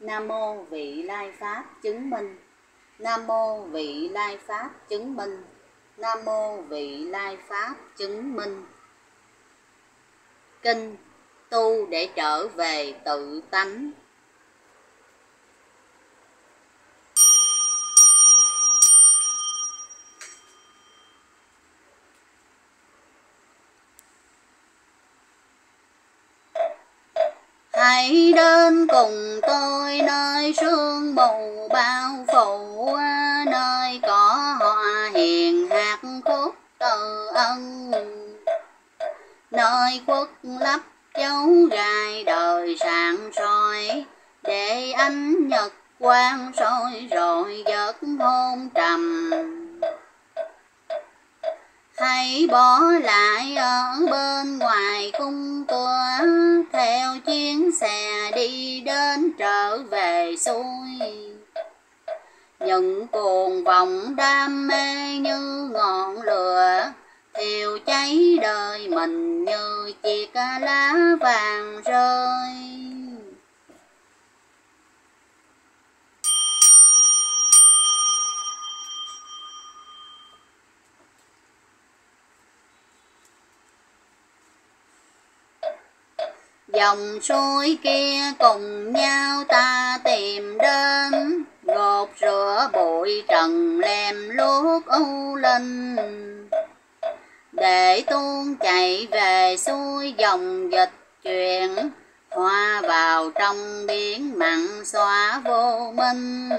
Nam mô Vị Lai Pháp chứng minh. Nam mô Vị Lai Pháp chứng minh. Nam mô Vị Lai Pháp chứng minh. Kinh tu để trở về tự tánh. Hãy đến cùng tôi nơi sương mù bao phủ, nơi cỏ hoa hiền hạt khúc từ ân, nơi khuất lấp dấu gai đời sáng soi, để ánh nhật quang soi rồi giấc hôn trầm. Hãy bỏ lại ở bên ngoài cung cửa, theo chuyến xe đi đến trở về xuôi. Những cuồng vọng đam mê như ngọn lửa, thiêu cháy đời mình như chiếc lá vàng rơi. Dòng suối kia cùng nhau ta tìm đến, gột rửa bụi trần lem luốc u linh, để tuôn chảy về xuôi dòng dịch chuyển, hòa vào trong biển mặn xóa vô minh.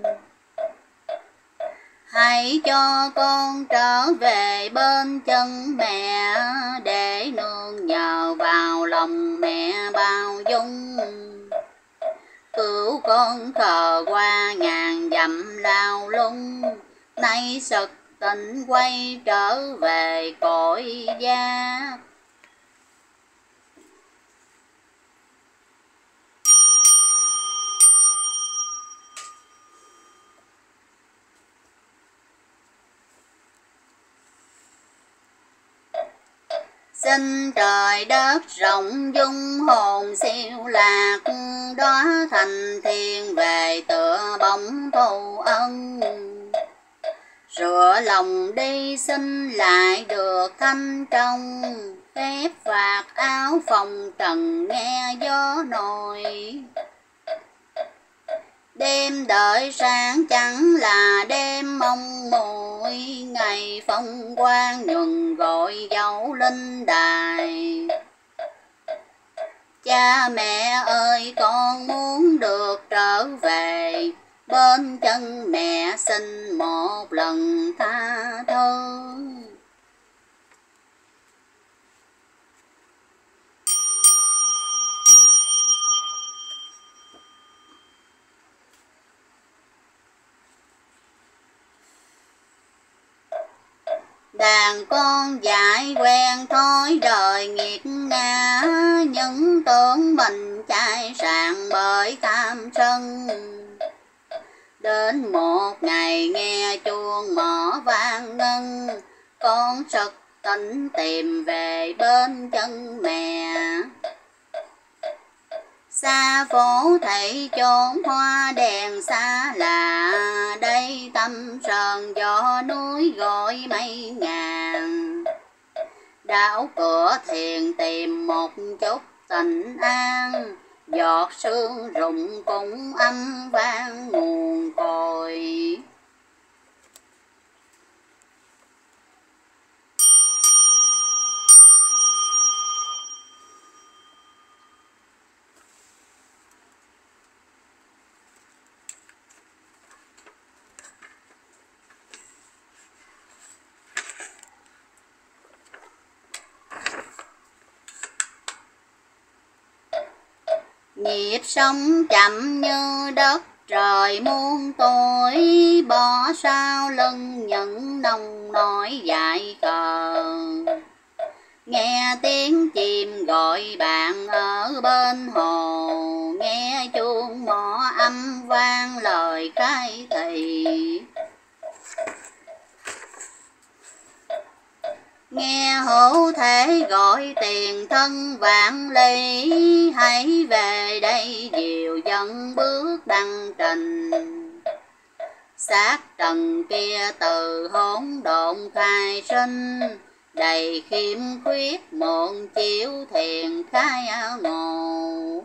Hãy cho con trở về bên chân mẹ, để nương nhờ vào lòng mẹ bao dung. Cứu con khờ qua ngàn dặm lao lung, nay sực tỉnh quay trở về cõi giác. Xin trời đất rộng dung hồn siêu lạc, đóa thành thiên về tựa bóng thù ân. Rửa lòng đi xin lại được thanh trong, phép phạt áo phòng trần nghe gió nổi. Đêm đợi sáng chẳng là đêm mong mỏi, ngày phong quang nhuần gọi dấu linh đài. Cha mẹ ơi, con muốn được trở về bên chân mẹ, xin một lần tha thứ. Đàn con dại quen thói đời nghiệt ngã, những tưởng mình chạy sàng bởi tham sân. Đến một ngày nghe chuông mõ vang ngân, con sực tỉnh tìm về bên chân mẹ. Xa phố thấy chốn hoa đèn xa lạ, đây tâm sơn gió núi gọi mây ngàn. Đảo cửa thiền tìm một chút tình an, giọt sương rụng cũng âm vang nguồn cội. Nhịp sống chậm như đất trời muôn tuổi, bỏ sau lưng những nông nổi dại khờ. Nghe tiếng chim gọi bạn ở bên hồ, nghe chuông mõ âm vang lời khai thị. nghe hữu thể gọi tiền thân vạn ly, hãy về đây dìu dân bước đăng trình. Xác trần kia từ hỗn độn khai sinh, đầy khiếm khuyết mượn chiếu thiền khai ngộ.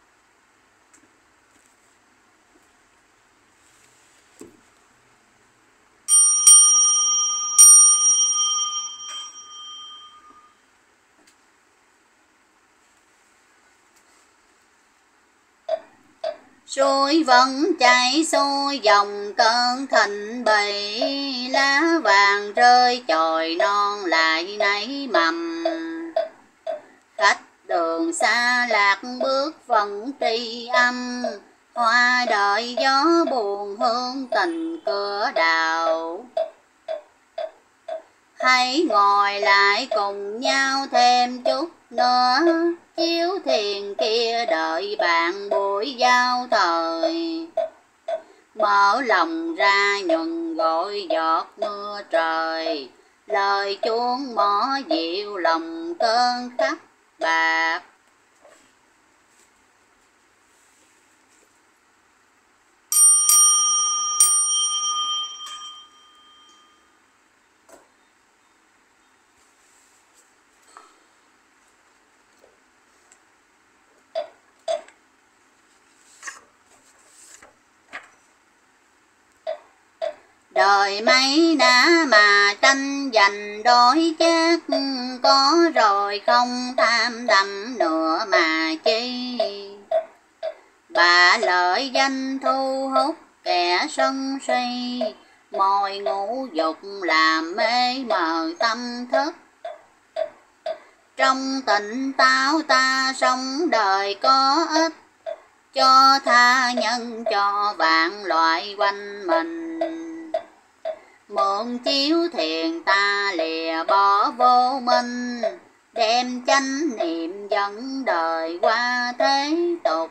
Suối vẫn chảy xuôi dòng cơn thịnh bì, lá vàng rơi chồi non lại nảy mầm. Khách đường xa lạc bước vẫn tri âm, hoa đợi gió buồn hương tình cửa đào. Hãy ngồi lại cùng nhau thêm chút nữa, chiếu thiền kia đợi bạn buổi giao thời. Mở lòng ra nhuần gọi giọt mưa trời, lời chuông mõ dịu lòng cơn khắc bạc. Đời mấy đã mà tranh giành đối chết, có rồi không tham đắm nữa mà chi. Bà lợi danh thu hút kẻ sân si, mồi ngũ dục làm mê mờ tâm thức. Trong tỉnh táo ta sống đời có ích, cho tha nhân cho vạn loại quanh mình. Mượn chiếu thiền ta lìa bỏ vô minh, đem chánh niệm dẫn đời qua thế tục.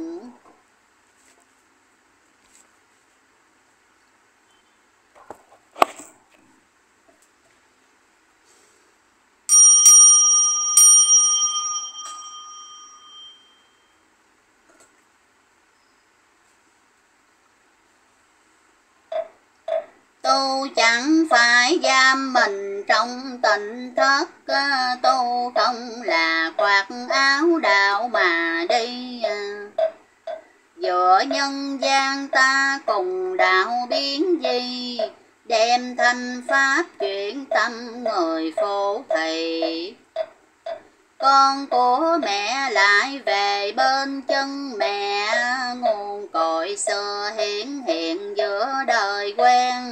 Tu chẳng phải giam mình trong tỉnh thất, tu không là khoác áo đạo mà đi. Giữa nhân gian ta cùng đạo biến gì, đem thanh pháp chuyển tâm người phổ thị. Con của mẹ lại về bên chân mẹ, nguồn cội xưa hiển hiện giữa đời quen.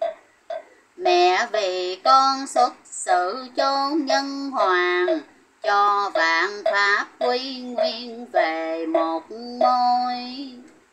Mẹ vì con xuất sự chốn nhân hoàng, cho vạn pháp quy nguyên về một môi.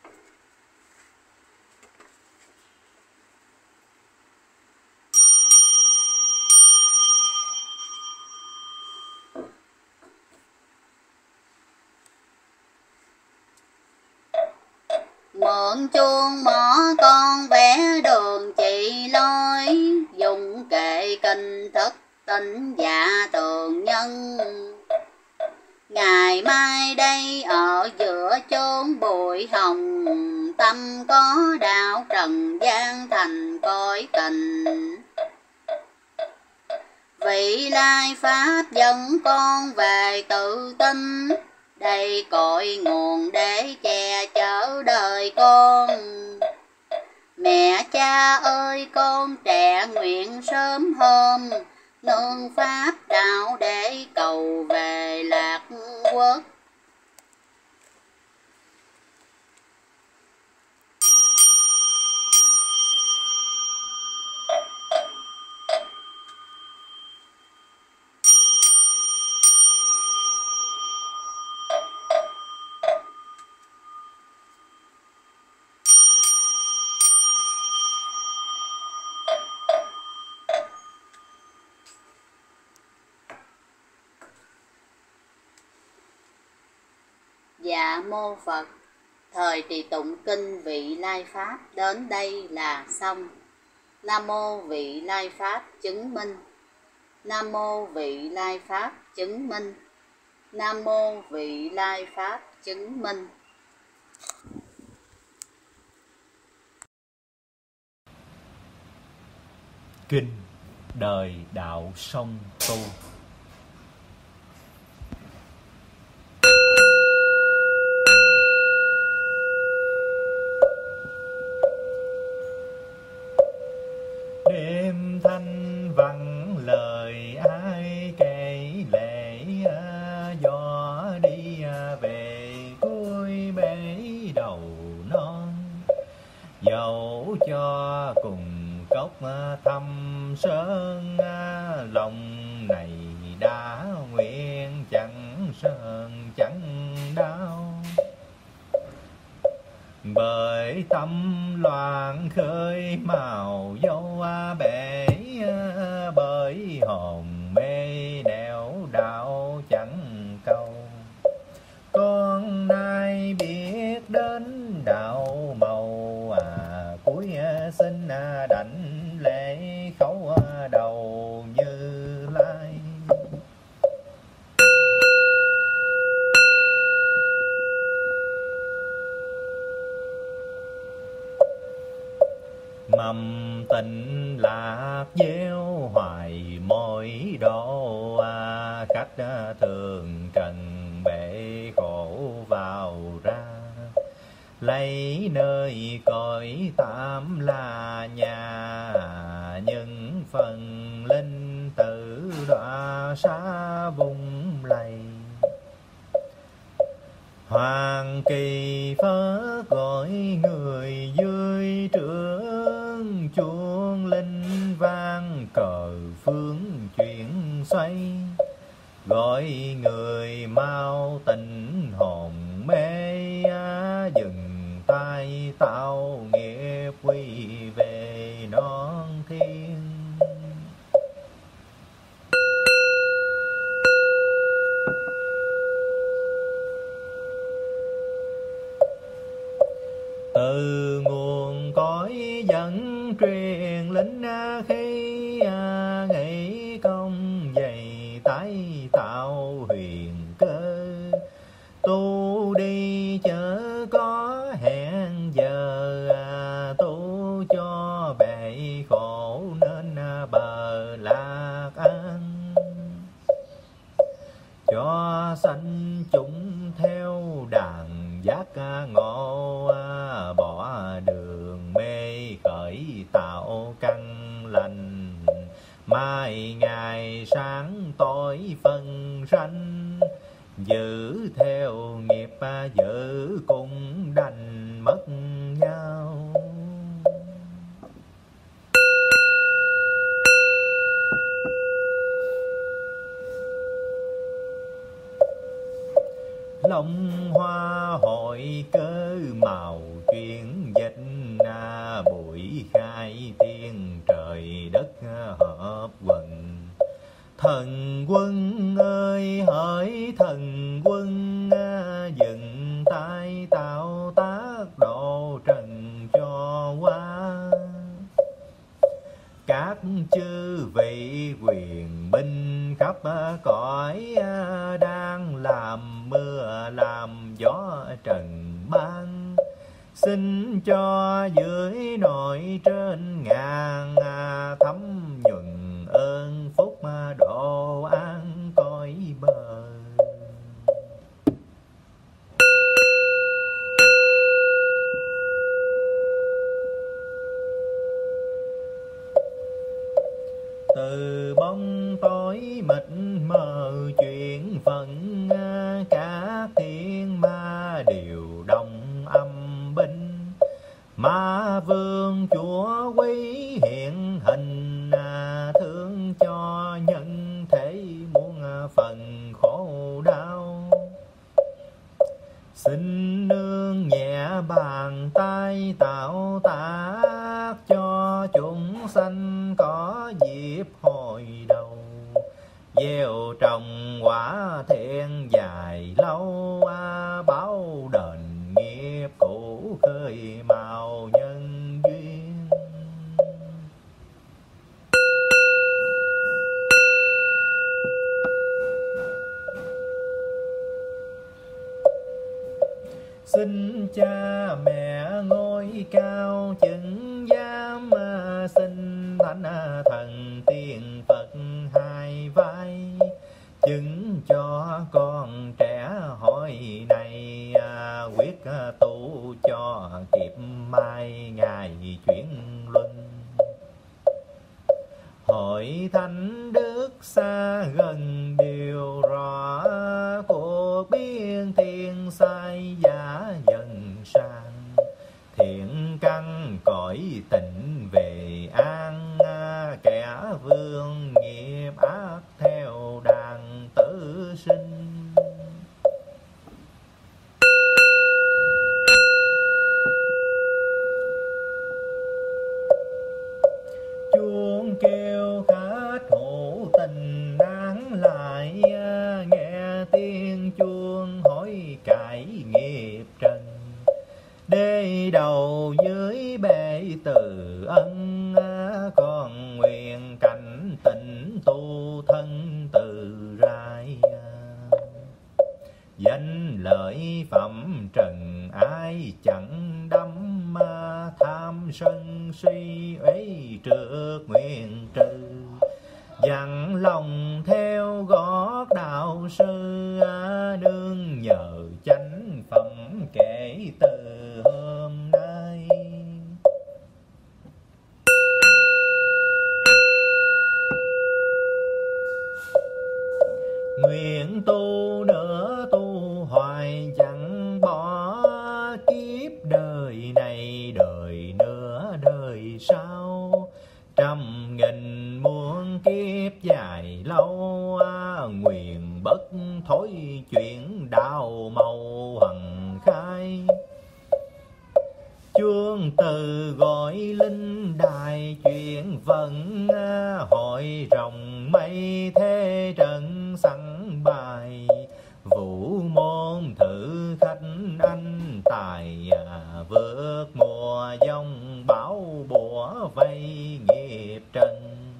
Mượn chuông mõ con vẽ đường chỉ lối, dùng kệ kinh thức tỉnh dạ tường nhân. Ngày mai đây ở giữa chốn bụi hồng, tâm có đạo trần gian thành cõi tình. Vị lai pháp dẫn con về tự tin, đây cội nguồn để che chở đời con. Mẹ cha ơi con trẻ nguyện sớm hôm, nương pháp đạo để cầu về lạc quốc. Dạ mô Phật. Thời trì tụng kinh Vị Lai Pháp đến đây là xong. Nam mô Vị Lai Pháp chứng minh. Nam mô Vị Lai Pháp chứng minh. Nam mô Vị Lai Pháp chứng minh. Kinh Đời Đạo Song Tu. Đêm thanh vắng lời ai kể lệ, gió đi về cuối bể đầu non. Dẫu cho cùng cốc thăm sơn, lòng này đã nguyện chẳng sơn chẳng đau. Bởi tâm loạn khơi màu dâu bể, bởi hồn mê nẻo đạo chẳng cầu. Con nay biết đến đạo màu, cuối xin đảnh lễ khấu đầu Như Lai. Mầm tình lạc gieo hoài mỗi độ, khách thường trần bể khổ vào ra. Lấy nơi cõi tạm là nhà, những phần linh tử đọa xa vùng lầy. Hoàng kỳ phớt gọi người dưới trướng, chuông linh vang cờ phương chuyển xoay. Gọi người mau tỉnh hồn mê, dừng tay tạo nghiệp quy về non thiên. Từ nguồn cõi dẫn truyền linh khí, nghĩ công dày tái tạo huyền cơ. Tu đi chớ có hẹn giờ, tu cho bể khổ nên bờ lạc an. Cho sanh chúng theo đàn giác ngộ, bỏ đường mê khởi tạo căn lành. Mai ngày sáng tối phân ranh, giữ theo nghiệp giữ cũng đành mất nhau. Long hoa hội cơ màu chuyển dịch, bụi khai tiên trời đất hợp quần. Thần quân ơi hỡi thần quân, dừng tay tạo tác độ trần cho qua. Các chư vị quyền binh khắp cõi, đang làm mưa làm gió trần ban. Xin cho dưới nội trên ngàn, thấm nhuần ơn phúc độ an cõi bờ. Từ bóng tối mịt mờ chuyển phận, các thiên ma đều đồng âm binh. Ma vương chúa quý hiện hình, thương cho nhân thể muôn phần khổ đau. Xin nương nhẹ bàn tay tạo tác, cho chúng sanh có dịp hồi đầu. Gieo trồng quả thiện dài lâu, báo đền nghiệp cũ khơi mào nhân duyên. Xin cha mẹ ngôi cao chứng giám, xin thánh thần tiên Phật hai vai, chứng cho con trẻ hỏi này, quyết tu cho kịp mai ngày chuyển luân. Hội thánh đức xa gần điều rõ, cuộc biến thiên sai giả dần sang. Thiện căn cõi tịnh về an, kẻ vương nghiệp ác theo đàn tử sinh. Chuông kêu khát hữu tình đáng lại, nghe tiếng chuông hỏi cải nghiệp trần. Đê đầu dưới bể từ ân, con nguyện cảnh tỉnh tu thân từ rai. Danh lợi phẩm trần ai chẳng đắm, tham sân si ấy trước nguyện trừ. Dặn lòng theo gót đạo sư, nương nhờ chánh phẩm kể từ hôm nay. Nguyện tu nữa tu hoài chẳng bỏ, kiếp đời này đời nữa đời sau. Trăm nghìn muôn kiếp dài lâu, nguyện bất thối chuyển đạo màu hằng khai. Chuông từ gọi linh đài chuyện vận, hội rồng mây thế trận sẵn bài. Vũ môn thử khách anh tài, vượt mùa giông bão bủa vây nghiệp trần.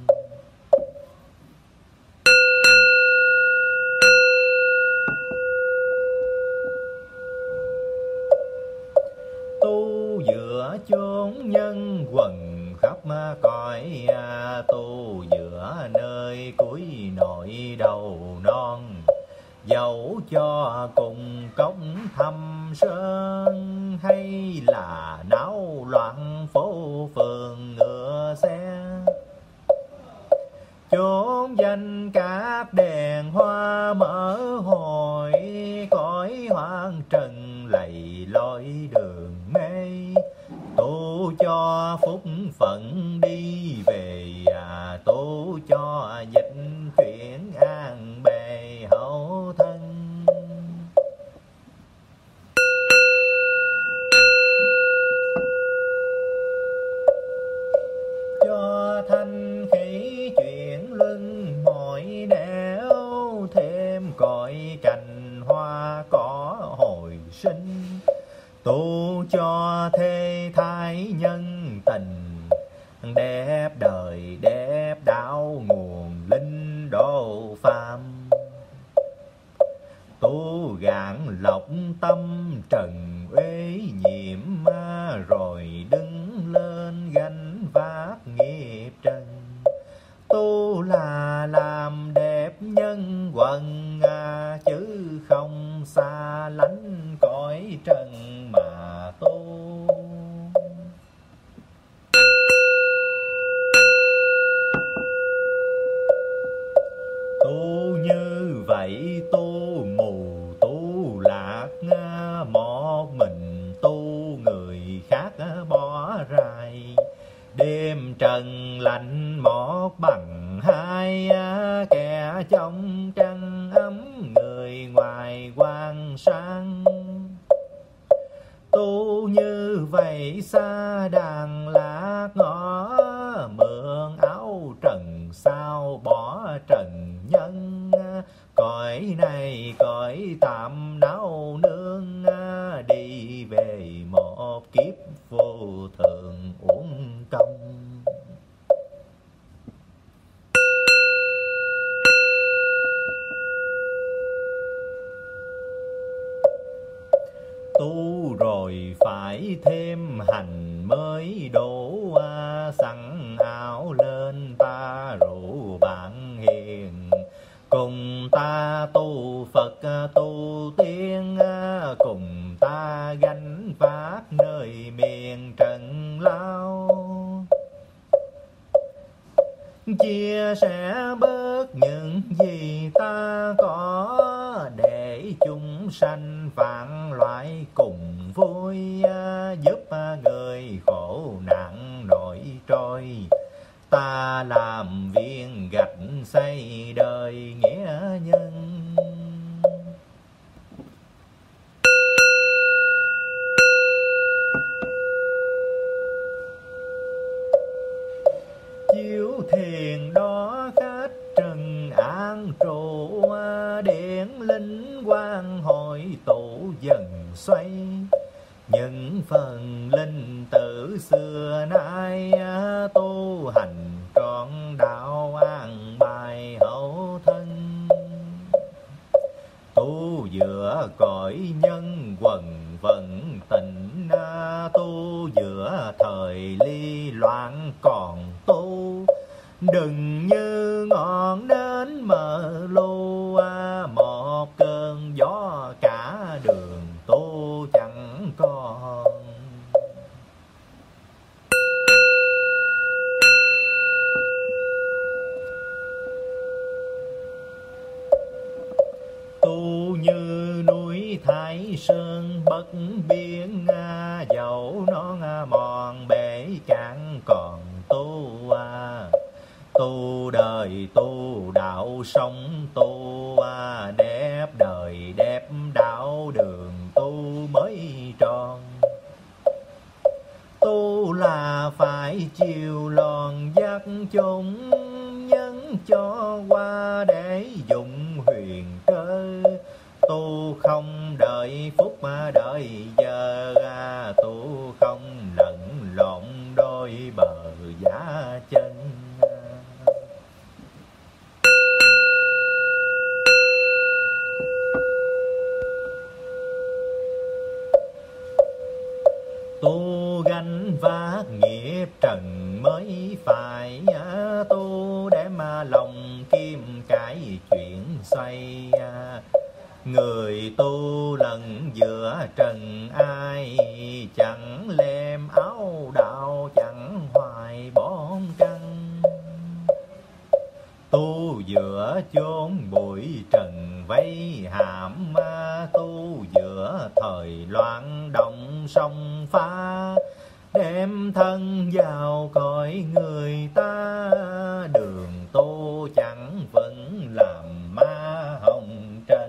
Tu giữa chốn nhân quần khắp cõi, tu giữa nơi cuối nội đầu non. Dẫu cho cùng cống thăm sơn, hay là náo loạn phố phường ngựa xe. Chốn danh các đèn hoa mở hồi, cõi hoang trần lầy lối đường mê. Tu cho phúc phận đi về, tu cho dịch chuyển an bề hậu thân. Cho thanh khí chuyển luân mọi nẻo, thêm cõi cành hoa cỏ hồi sinh. Tu cho thế thái nhân tình, đẹp đời đẹp đạo nguồn linh độ phàm. Tu gạn lọc tâm trần uế nhiễm, rồi đứng lên gánh vác nghiệp trần. Tu là làm đẹp nhân quần, chứ không xa lánh cõi trần mà tu. Tu như vậy tu mù tu lạc, một mình tu người khác bỏ rài. Đêm trần lạnh một bằng hai, kẻ trong trăng ấm người ngoài quan sang. Tu như vậy xa đàn lạc ngõ, mượn áo trần sao bỏ trần nhân. Cõi này cõi tạm náo nương, đi về một kiếp vô thường uổng công. Tu thêm hành mới đổ, sẵn áo lên ta rủ bạn hiền. Cùng ta tu Phật tu tiên, cùng ta gánh vác nơi miền trần lao. Chia sẻ bớt những gì ta có, để chúng sanh vạn loại cùng vui, giúp người khổ nạn nổi trôi. Ta làm viên gạch xây đời nghĩa nhân. Chiếu thiền đó khách trần an trụ, điển linh quang hội tụ dần xoay. Những phần linh tử xưa nay, tu hành trọn đạo an bài hậu thân. Tu giữa cõi nhân quần vận tình, tu giữa thời ly loạn còn tu. Đừng như ngọn nến mờ lu, một cơn gió cả đường tu chẳng còn. Tu như núi Thái Sơn bất biến, dẫu non mòn bể cạn còn tu. Tu đời tu đạo sống tu, đẹp đời đẹp đạo đường tu mới tròn. Tu là phải chiều lòn dắt chúng nhân cho qua, để dụng huyền cơ. Tu không đợi phút mà đợi giờ, tu không lẫn lộn đôi bờ giá chân. Tu gánh vác nghiệp trần mới phải, tu để mà lòng kim cái chuyện xoay. Người tu lần giữa trần ai, chẳng lem áo đạo chẳng hoài bón trăng. Tu giữa chốn bụi trần vây hãm, tu giữa thời loạn động sông pha. Đem thân vào cõi người ta, đường tu chẳng vẫn làm ma hồng trần.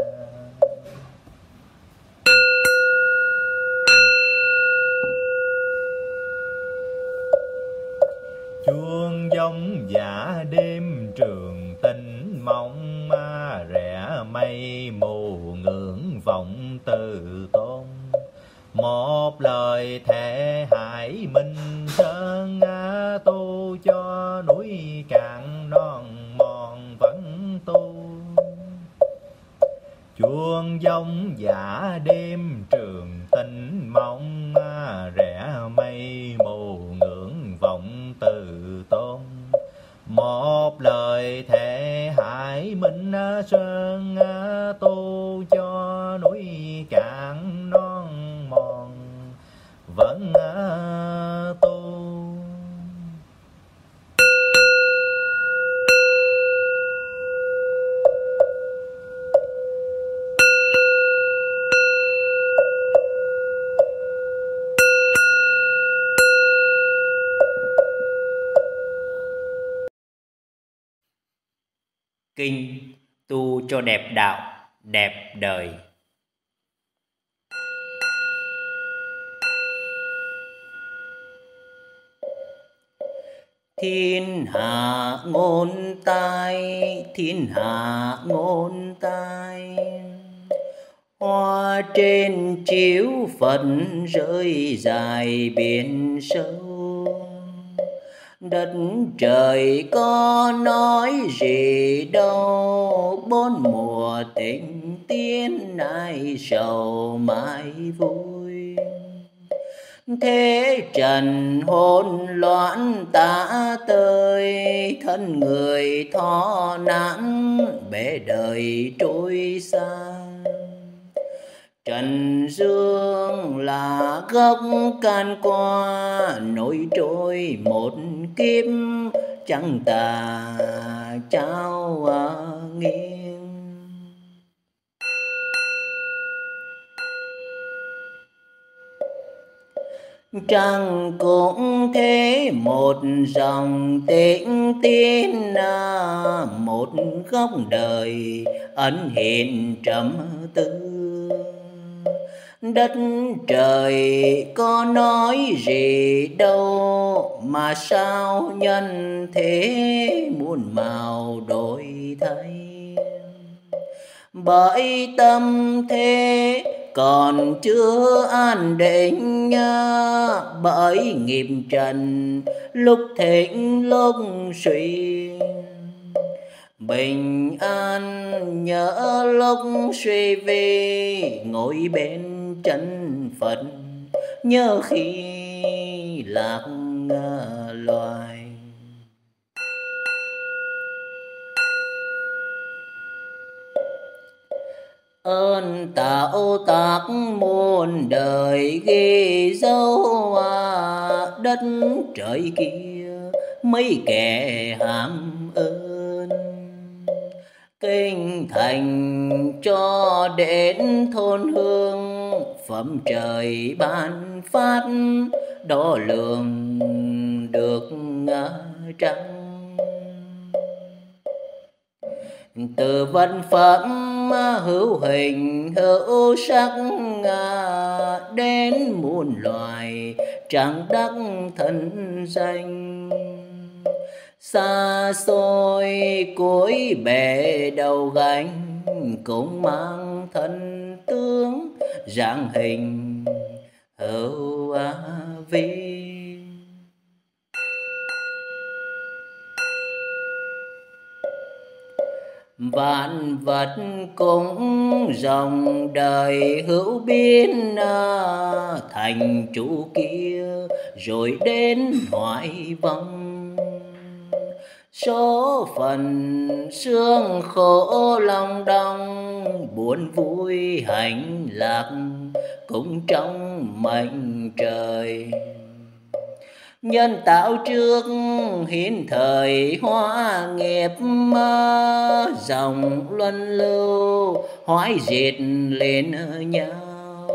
Chuông giống giả đêm trường tình mong, rẽ mây mù ngưỡng vọng từ tôn. Một lời thệ hải minh sơn, tu cho núi cạn non mòn vẫn tu. Chuông giống giả đêm trường tình mong, rẽ mây mù ngưỡng vọng từ tôn. Một lời thệ hải minh sơn, tu cho núi cạn non mòn vẫn tu. Kinh tu cho đẹp đạo, đẹp đời. Thiên hạ ngôn tai, thiên hạ ngôn tai. Hoa trên chiếu Phật rơi dài biển sâu. Đất trời có nói gì đâu, bốn mùa tình tiên ai sầu mãi vui. Thế trần hỗn loạn tả tơi, thân người thọ nạn bể đời trôi xa. Trần dương là gốc can qua, nổi trôi một kiếp chẳng tà trao nghiêng. Trăng cũng thế một dòng tĩnh tín, một góc đời ẩn hiện trầm tư. Đất trời có nói gì đâu, mà sao nhân thế muôn màu đổi thay. Bởi tâm thế còn chưa an định, bởi nghiệp trần lúc thịnh lúc suy. Bình an nhớ lúc suy vi, ngồi bên chân Phật nhớ khi lạc loài. Ơn tạo tác muôn đời ghi dấu, đất trời kia mấy kẻ hàm ơn. Kinh thành cho đến thôn hương, phẩm trời ban phát đo lường được trăng. Từ văn phẩm hữu hình hữu sắc, đến muôn loài chẳng đắc thân danh. Xa xôi cuối bể đầu gánh, cũng mang thân tướng dạng hình hữu vi. Vạn vật cũng dòng đời hữu biên, thành chủ kia rồi đến hoại vong. Số phận sương khổ lòng đong, buồn vui hạnh lạc cũng trong mệnh trời. Nhân tạo trước hiến thời hóa nghiệp, dòng luân lưu hoái diệt lên nhau.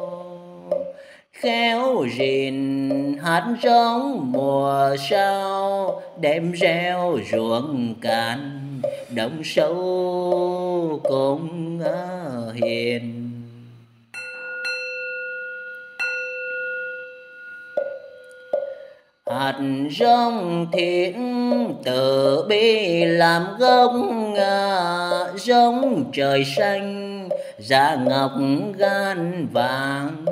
Khéo rìn hát giống mùa sau, đem gieo ruộng cạn đồng sâu cũng hiền. Hạt giống thiện từ bi làm gốc, giống trời xanh giá ngọc gan vàng.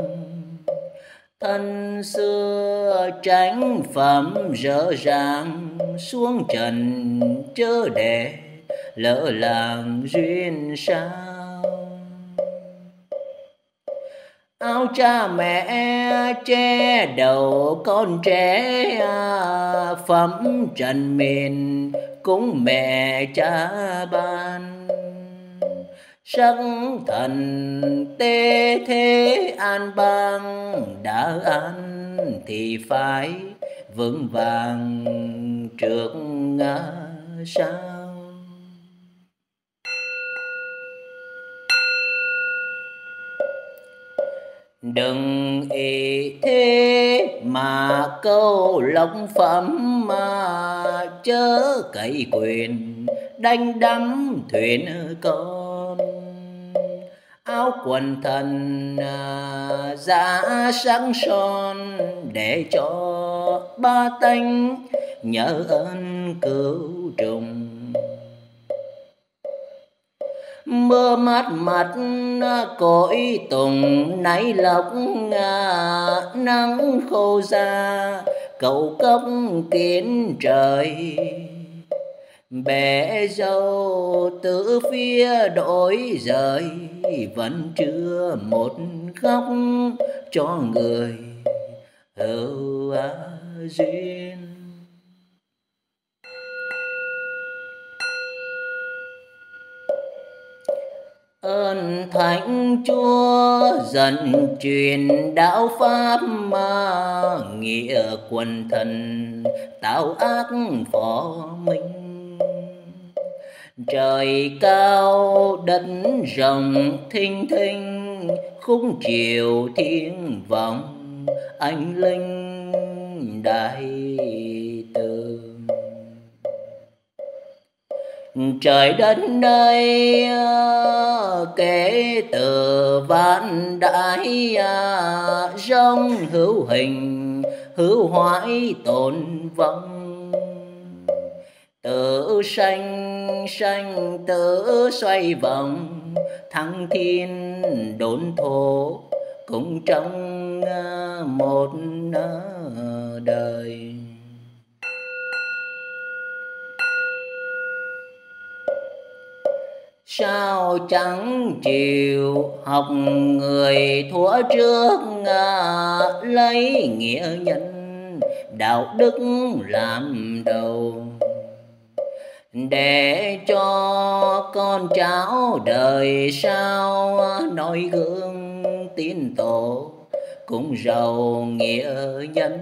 Thân xưa tránh phẩm dở dàng, xuống trần chớ để lỡ làng duyên sao. Áo cha mẹ che đầu con trẻ, phẩm trần miền cúng mẹ cha ban. Sắc thần tế thế an bang, đã an thì phải vững vàng trước sau. Đừng ý thế mà câu lộc phẩm, mà chớ cậy quyền đánh đắm thuyền con. Áo quần thần giá sáng son, để cho ba tánh nhớ ơn cứu trùng. Mưa mát mặt cõi tùng náy lộc, nắng khô ra cầu cốc kiến trời. Bể dâu từ phía đổi rời, vẫn chưa một góc cho người tự duyên. Ơn Thánh Chúa dần truyền đạo pháp mà nghĩa quần thần tạo ác phò minh. Trời cao đất rộng thinh thinh, khung chiều thiên vọng anh linh đại từ. Trời đất đây kể từ vạn đại, rong hữu hình hữu hoại tồn vong. Tự sanh sanh tự xoay vòng, thăng thiên đốn thổ cũng trong một đời. Sao chẳng chịu học người thuở trước, lấy nghĩa nhân đạo đức làm đầu, để cho con cháu đời sau noi gương tín tổ cũng giàu nghĩa nhân.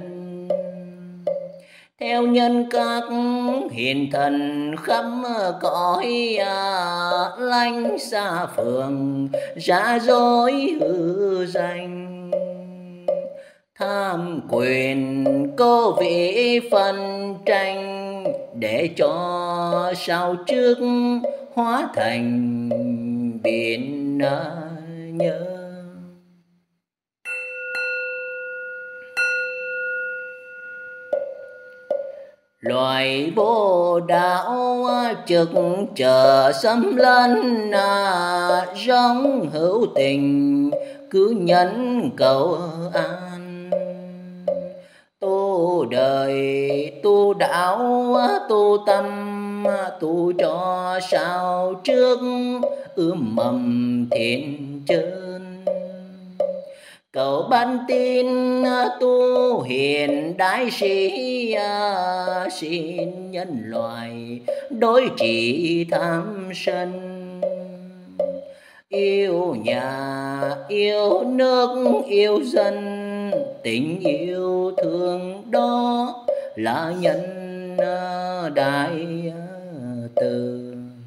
Theo nhân các hiền thần khắp cõi, lanh xa phường giả dối hư danh. Tham quyền cố vị phân tranh, để cho sau trước hóa thành biển nhớ. Loài vô đạo trực chờ xâm lấn, giống hữu tình cứ nhẫn cầu an. Tu đời tu đạo tu tâm, tu cho sao trước mầm thiện chân. Cầu ban tin tu hiền đại sĩ, xin nhân loại đối trị tham sân. Yêu nhà yêu nước yêu dân, tình yêu thương đó là nhân đại từ.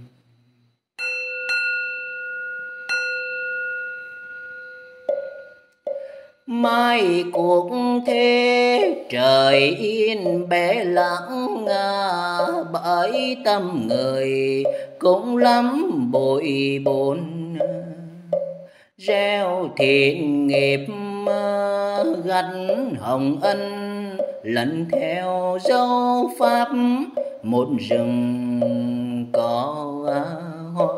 Mai cuộc thế trời yên bể lặng, bởi tâm người cũng lắm bội bồn. Gieo thiện nghiệp gặt hồng ân, lần theo dấu pháp một rừng có hoa.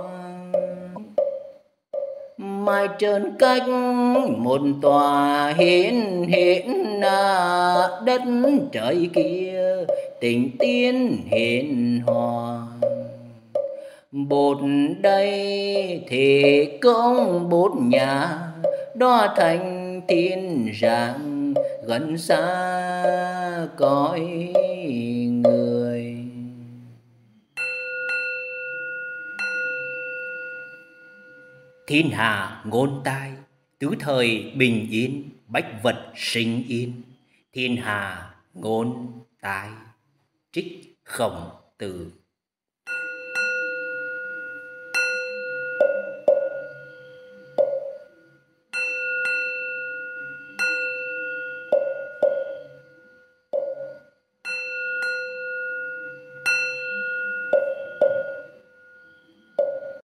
Mai trơn cách một tòa hiến hiển, đất trời kia tình tiên hiền hòa. Bột đây thì cũng bột nhà, đó thành thiên rạng gần xa cõi người. Thiên hạ ngôn tai, tứ thời bình yên, bách vật sinh yên. Thiên hạ ngôn tai. Trích Khổng Tử.